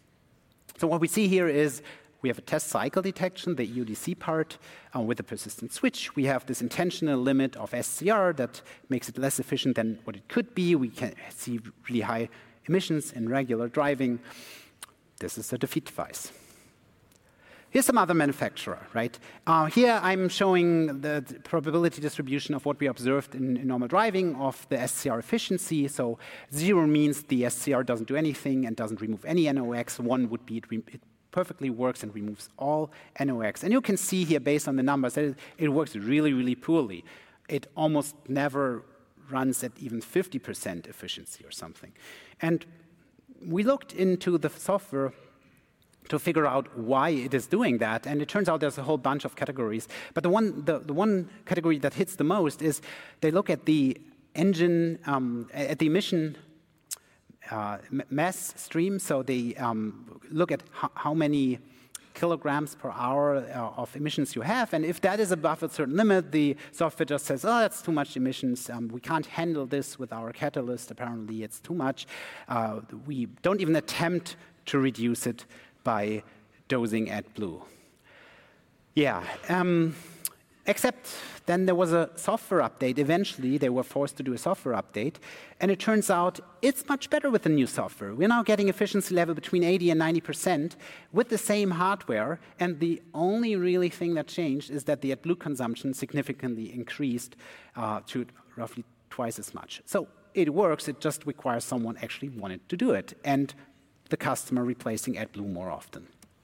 So what we see here is we have a test cycle detection, the E U D C part, uh, with a persistent switch. We have this intentional limit of S C R that makes it less efficient than what it could be. We can see really high emissions in regular driving. This is a defeat device. Here's some other manufacturer, right? Uh, here I'm showing the, the probability distribution of what we observed in, in normal driving of the S C R efficiency. So zero means the S C R doesn't do anything and doesn't remove any N O X. One would be it, it perfectly works and removes all N O X. And you can see here, based on the numbers, that it, it works really, really poorly. It almost never runs at even fifty percent efficiency or something. And we looked into the software to figure out why it is doing that. And it turns out there's a whole bunch of categories. But the one, the, the one category that hits the most is they look at the engine, um, at the emission uh, mass stream. So they um, look at ho how many kilograms per hour uh, of emissions you have. And if that is above a certain limit, the software just says, oh, that's too much emissions. Um, we can't handle this with our catalyst. Apparently, it's too much. Uh, we don't even attempt to reduce it by dosing AdBlue. Yeah, um, except then there was a software update. Eventually, they were forced to do a software update, and it turns out it's much better with the new software. We're now getting efficiency level between eighty and ninety percent with the same hardware, and the only really thing that changed is that the AdBlue consumption significantly increased uh, to roughly twice as much. So it works, it just requires someone actually wanted to do it, and the customer replacing AdBlue more often.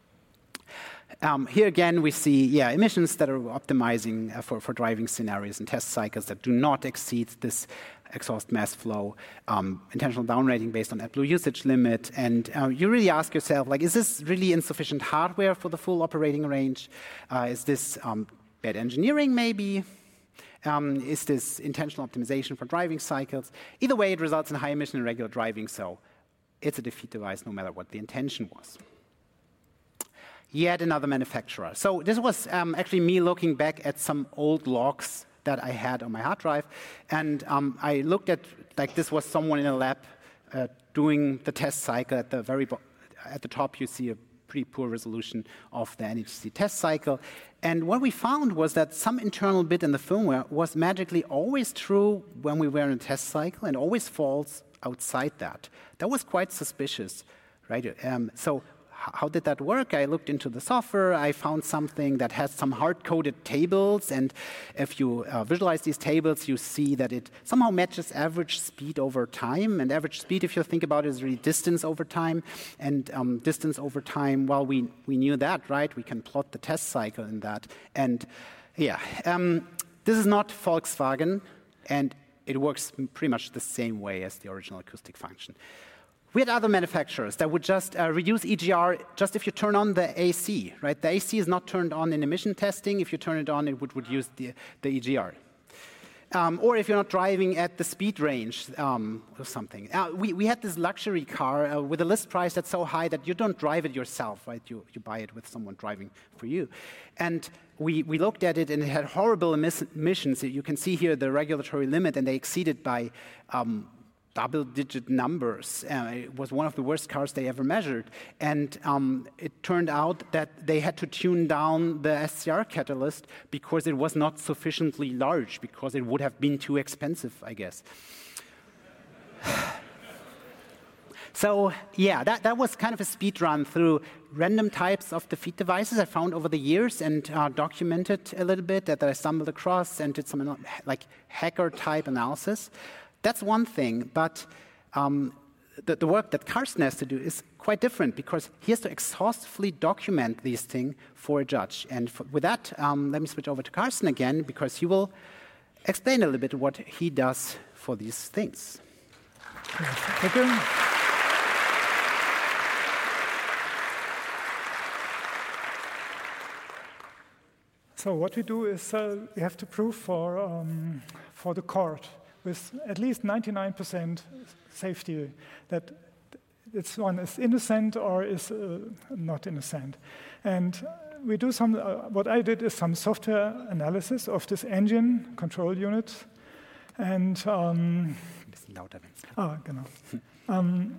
Um, here again, we see yeah, emissions that are optimizing uh, for, for driving scenarios and test cycles that do not exceed this exhaust mass flow, um, intentional downrating based on AdBlue usage limit. And uh, you really ask yourself, like, is this really insufficient hardware for the full operating range? Uh, is this um, bad engineering, maybe? Um, is this intentional optimization for driving cycles? Either way, it results in high emission in regular driving, so it's a defeat device no matter what the intention was. Yet another manufacturer. So this was um, actually me looking back at some old logs that I had on my hard drive. And um, I looked at, like this was someone in a lab uh, doing the test cycle. At the very bo at the top, you see a pretty poor resolution of the N H C test cycle. And what we found was that some internal bit in the firmware was magically always true when we were in a test cycle and always false outside that. That was quite suspicious, right? Um, so how did that work? I looked into the software. I found something that has some hard-coded tables, and if you uh, visualize these tables, you see that it somehow matches average speed over time. And average speed, if you think about it, is really distance over time. And um, distance over time, well, we, we knew that, right? We can plot the test cycle in that. And yeah, um, this is not Volkswagen, and it works pretty much the same way as the original acoustic function. We had other manufacturers that would just uh, reduce E G R just if you turn on the A C, right? The A C is not turned on in emission testing. If you turn it on, it would reduce the, the E G R. Um, or if you're not driving at the speed range um, or something. Uh, we, we had this luxury car uh, with a list price that's so high that you don't drive it yourself, right? You, you buy it with someone driving for you. And we, we looked at it, and it had horrible emissions. You can see here the regulatory limit, and they exceeded by um, double-digit numbers. Uh, it was one of the worst cars they ever measured. And um, it turned out that they had to tune down the S C R catalyst because it was not sufficiently large, because it would have been too expensive, I guess. So yeah, that, that was kind of a speed run through random types of defeat devices I found over the years and uh, documented a little bit that I stumbled across and did some like hacker-type analysis. That's one thing, but um, the, the work that Carsten has to do is quite different because he has to exhaustively document these things for a judge. And for, with that, um, let me switch over to Carsten again because he will explain a little bit what he does for these things. Thank you. So what we do is uh, we have to prove for, um, for the court with at least ninety-nine percent safety that this one is innocent or is uh, not innocent. And we do some, uh, what I did is some software analysis of this engine control unit. And, um, ah, genau. um,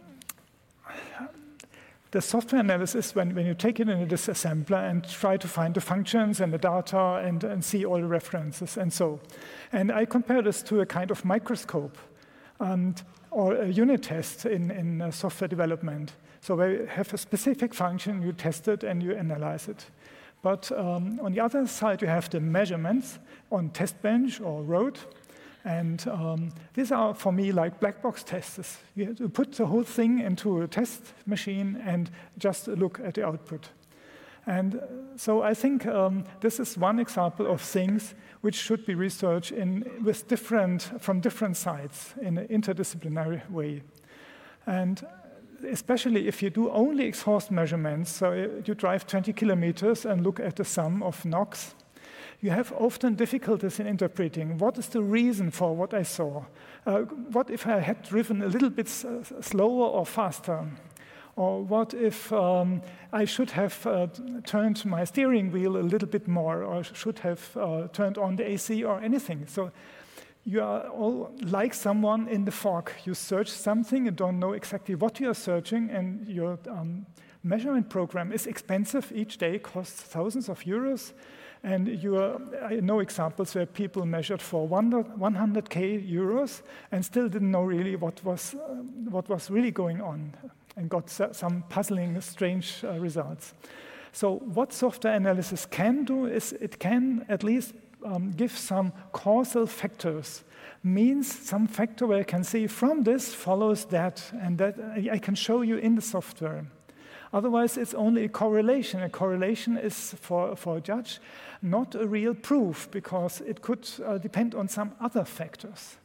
the software analysis, when, when you take it into this assembler and try to find the functions and the data and, and see all the references and so. And I compare this to a kind of microscope and, or a unit test in, in uh, software development. So where you have a specific function, you test it and you analyze it. But um, on the other side, you have the measurements on test bench or road. And um, these are, for me, like black box tests. You have to put the whole thing into a test machine and just look at the output. And so I think um, this is one example of things which should be researched in, with different, from different sides in an interdisciplinary way. And especially if you do only exhaust measurements, so you drive twenty kilometers and look at the sum of NOx, you have often difficulties in interpreting what is the reason for what I saw. Uh, what if I had driven a little bit s slower or faster? Or what if um, I should have uh, turned my steering wheel a little bit more, or should have uh, turned on the A C or anything? So you are all like someone in the fog. You search something, you don't know exactly what you are searching, and your um, measurement program is expensive. Each day costs thousands of euros. And you are, I know examples where people measured for one hundred K euros and still didn't know really what was, uh, what was really going on and got some puzzling, strange uh, results. So what software analysis can do is it can at least um, give some causal factors, means some factor where I can see from this follows that, and that I can show you in the software. Otherwise, it's only a correlation. A correlation is, for, for a judge, not a real proof, because it could uh, depend on some other factors.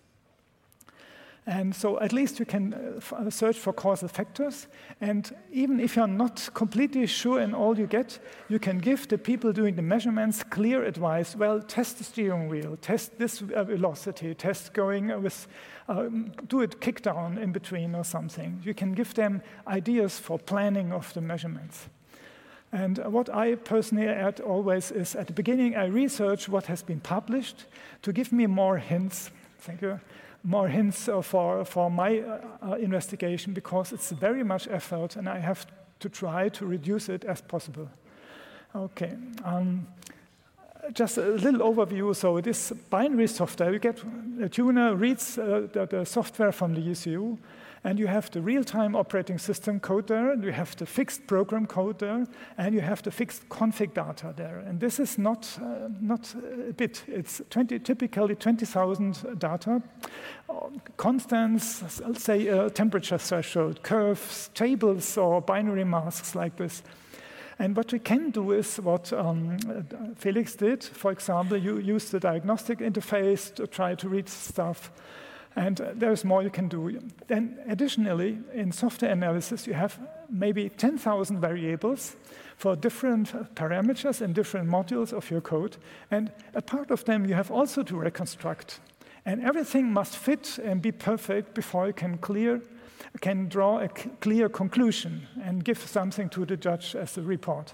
And so at least you can uh, search for causal factors. And even if you're not completely sure in all you get, you can give the people doing the measurements clear advice. Well, test the steering wheel, test this uh, velocity, test going with, um, do it kick down in between or something. You can give them ideas for planning of the measurements. And what I personally add always is, at the beginning, I research what has been published to give me more hints. Thank you. More hints uh, for, for my uh, investigation, because it's very much effort and I have to try to reduce it as possible. Okay, um, just a little overview. So this binary software, you get, the tuner reads uh, the, the software from the E C U, and you have the real-time operating system code there, and you have the fixed program code there, and you have the fixed config data there. And this is not, uh, not a bit. It's twenty, typically twenty thousand data, uh, constants, let's say a temperature threshold, curves, tables, or binary masks like this. And what we can do is what um, Felix did. For example, you use the diagnostic interface to try to read stuff. And uh, there's more you can do. Then additionally, in software analysis, you have maybe ten thousand variables for different parameters in different modules of your code. And a part of them you have also to reconstruct. And everything must fit and be perfect before you can clear, can draw a clear conclusion and give something to the judge as a report.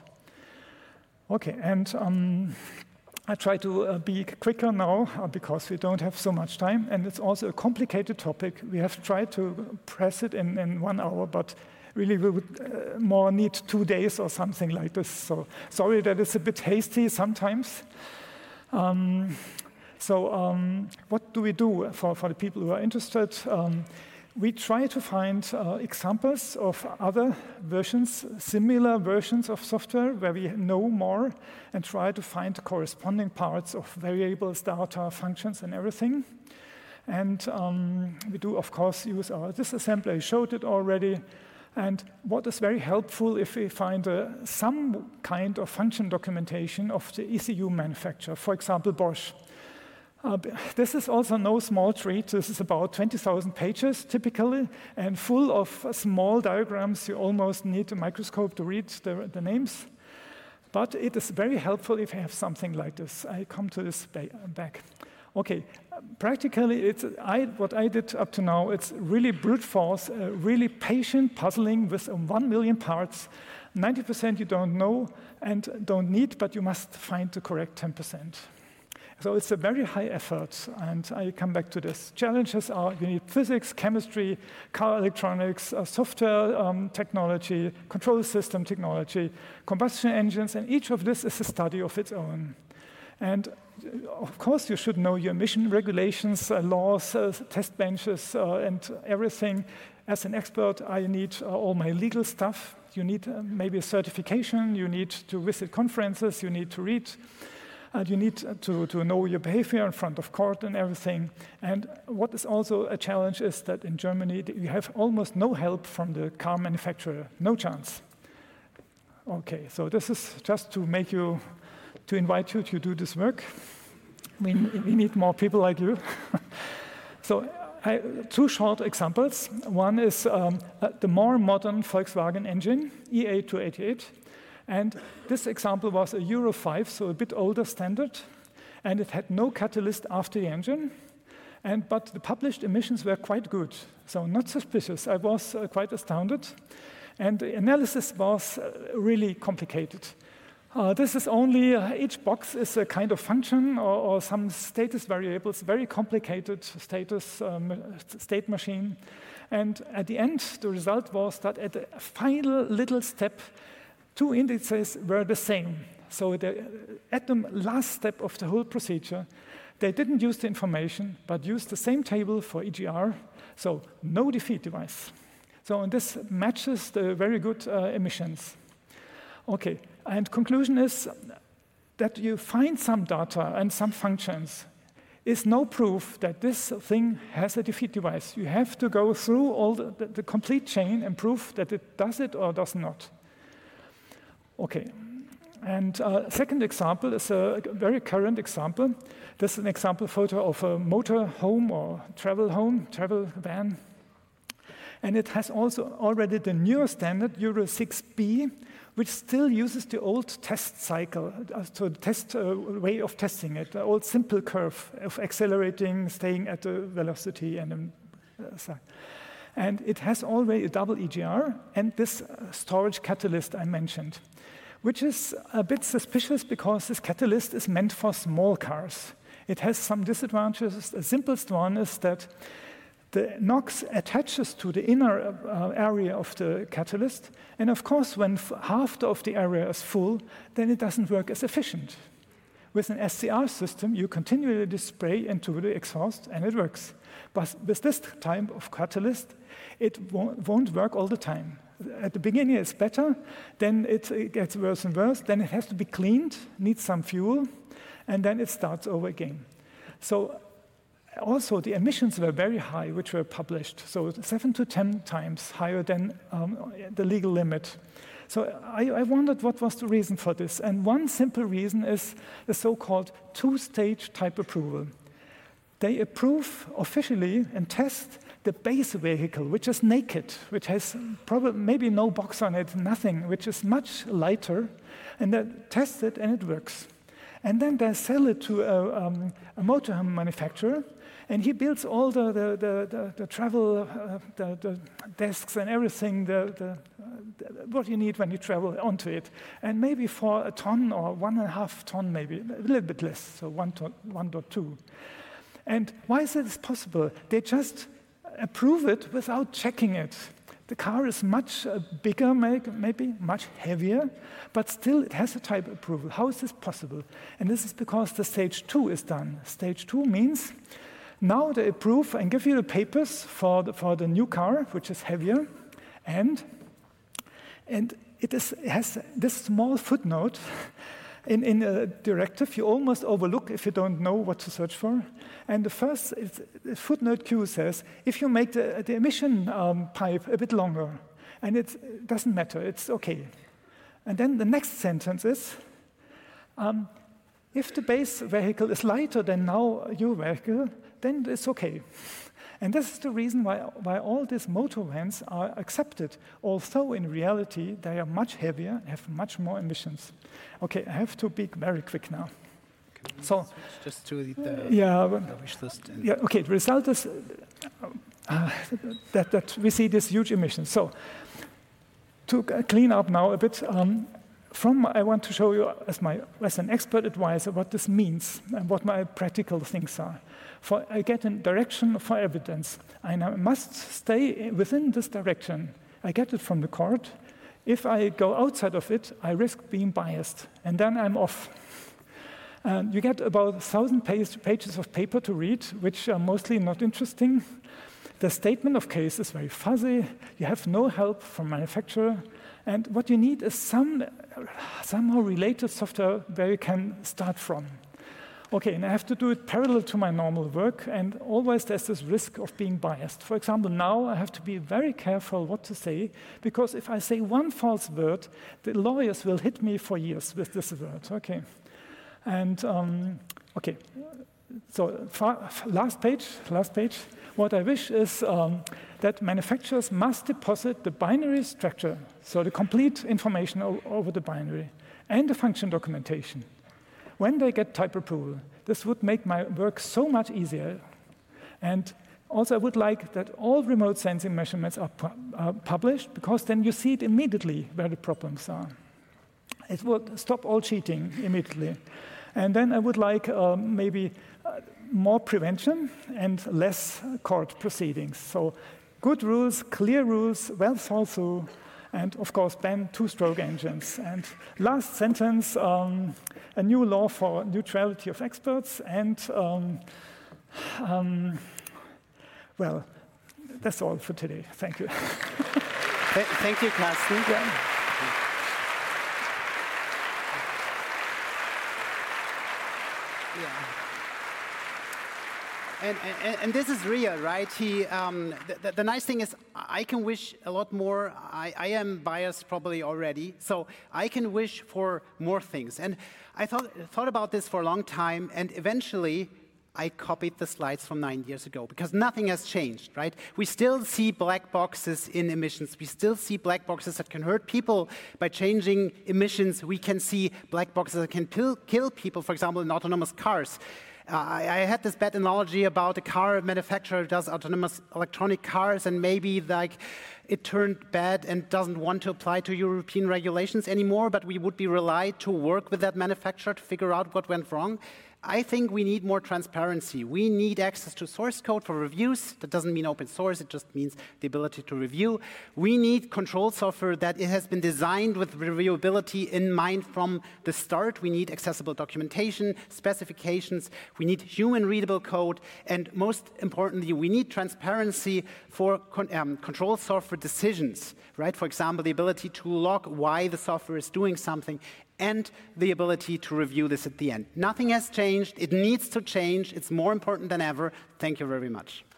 Okay, and um, I try to uh, be quicker now uh, because we don't have so much time, and it's also a complicated topic. We have tried to press it in, in one hour, but really we would uh, more need two days or something like this. So sorry that it's a bit hasty sometimes. Um, so um, what do we do for, for the people who are interested? Um, We try to find uh, examples of other versions, similar versions of software where we know more, and try to find the corresponding parts of variables, data, functions, and everything. And um, we do, of course, use our disassembler. I showed it already. And what is very helpful if we find uh, some kind of function documentation of the E C U manufacturer, for example, Bosch. Uh, this is also no small treat. This is about twenty thousand pages, typically, and full of uh, small diagrams. You almost need a microscope to read the, the names. But it is very helpful if you have something like this. I come to this ba back. Okay, practically, it's, I, what I did up to now, it's really brute force, uh, really patient puzzling with um, one million parts. ninety percent you don't know and don't need, but you must find the correct ten percent. So it's a very high effort, and I come back to this. Challenges are you need physics, chemistry, car electronics, uh, software um, technology, control system technology, combustion engines, and each of this is a study of its own. And of course, you should know your emission regulations, uh, laws, uh, test benches, uh, and everything. As an expert, I need uh, all my legal stuff. You need uh, maybe a certification. You need to visit conferences. You need to read. Uh, you need to, to know your behavior in front of court and everything. And what is also a challenge is that in Germany, you have almost no help from the car manufacturer. No chance. Okay, so this is just to make you, to invite you to do this work. We, we need more people like you. So I, two short examples. One is um, uh, the more modern Volkswagen engine, E A two eighty-eight. And this example was a Euro five, so a bit older standard, and it had no catalyst after the engine, and, but the published emissions were quite good, so not suspicious. I was uh, quite astounded, and the analysis was uh, really complicated. Uh, this is only, uh, each box is a kind of function or, or some status variables, very complicated status um, state machine, and at the end, the result was that at the final little step, two indices were the same. So the, at the last step of the whole procedure, they didn't use the information, but used the same table for E G R, so no defeat device. So and this matches the very good uh, emissions. Okay, and conclusion is that you find some data and some functions is no proof that this thing has a defeat device. You have to go through all the, the, the complete chain and prove that it does it or does not. Okay, and uh, second example is a very current example. This is an example photo of a motor home or travel home, travel van. And it has also already the newer standard, Euro six B, which still uses the old test cycle, uh, so the test uh, way of testing it, the old simple curve of accelerating, staying at the velocity and um, uh, and it has already a double E G R and this uh, storage catalyst I mentioned, which is a bit suspicious because this catalyst is meant for small cars. It has some disadvantages. The simplest one is that the NOx attaches to the inner uh, area of the catalyst, and of course, when f half of the area is full, then it doesn't work as efficient. With an S C R system, you continually spray into the exhaust, and it works. But with this type of catalyst, it won't, won't work all the time. At the beginning, it's better, then it, it gets worse and worse, then it has to be cleaned, needs some fuel, and then it starts over again. So also, the emissions were very high, which were published, so seven to ten times higher than um, the legal limit. So I, I wondered what was the reason for this, and one simple reason is the so-called two-stage type approval. They approve officially and test the base vehicle, which is naked, which has probably maybe no box on it, nothing, which is much lighter, and they test it and it works. And then they sell it to a, um, a motorhome manufacturer, and he builds all the, the, the, the, the travel, uh, the, the desks and everything, the, the, uh, the, what you need when you travel onto it. And maybe for a ton or one and a half ton, maybe, a little bit less, so one to one point two. And why is this possible? They just approve it without checking it. The car is much uh, bigger, maybe, much heavier, but still it has a type approval. How is this possible? And this is because the stage two is done. Stage two means now they approve and give you the papers for the, for the new car, which is heavier, and, and it, is, it has this small footnote. In, in a directive, you almost overlook if you don't know what to search for. And the first is, footnote Q says, if you make the, the emission um, pipe a bit longer, and it doesn't matter, it's okay. And then the next sentence is, um, if the base vehicle is lighter than now your vehicle, then it's okay. And this is the reason why, why all these motor vans are accepted, although in reality they are much heavier, have much more emissions. Okay, I have to be very quick now. So, just to the, yeah, the wish list. Yeah, okay, the result is uh, that, that we see these huge emissions. So, to clean up now a bit, um, from I want to show you as, my, as an expert advisor what this means and what my practical things are. For I get a direction for evidence, and I must stay within this direction. I get it from the court. If I go outside of it, I risk being biased, and then I'm off. And you get about a thousand page, pages of paper to read, which are mostly not interesting. The statement of case is very fuzzy. You have no help from manufacturer. And what you need is some somehow related software where you can start from. Okay, and I have to do it parallel to my normal work, and always there's this risk of being biased. For example, now I have to be very careful what to say, because if I say one false word, the lawyers will hit me for years with this word. Okay, and um, okay, so far, last page, last page. What I wish is um, that manufacturers must deposit the binary structure, so the complete information over the binary, and the function documentation. When they get type approval, this would make my work so much easier. And also, I would like that all remote sensing measurements are, pu are published, because then you see it immediately where the problems are. It would stop all cheating immediately. And then I would like um, maybe uh, more prevention and less court proceedings. So good rules, clear rules, well thought through, and of course ban two-stroke engines. And last sentence, um, a new law for neutrality of experts, and um, um, well, that's all for today. Thank you. Th thank you, Carsten. Yeah. Yeah. And, and, and this is real, right? He, um, the, the nice thing is I can wish a lot more. I, I am biased probably already, so I can wish for more things. And I thought, thought about this for a long time, and eventually I copied the slides from nine years ago, because nothing has changed, right? We still see black boxes in emissions. We still see black boxes that can hurt people by changing emissions. We can see black boxes that can kill, kill people, for example, in autonomous cars. Uh, I, I had this bad analogy about a car manufacturer who does autonomous electronic cars, and maybe like it turned bad and doesn't want to apply to European regulations anymore, but we would be relied to work with that manufacturer to figure out what went wrong. I think we need more transparency. We need access to source code for reviews. That doesn't mean open source, it just means the ability to review. We need control software that it has been designed with reviewability in mind from the start. We need accessible documentation, specifications. We need human-readable code. And most importantly, we need transparency for con um, control software decisions, right? For example, the ability to log why the software is doing something, and the ability to review this at the end. Nothing has changed. It needs to change. It's more important than ever. Thank you very much.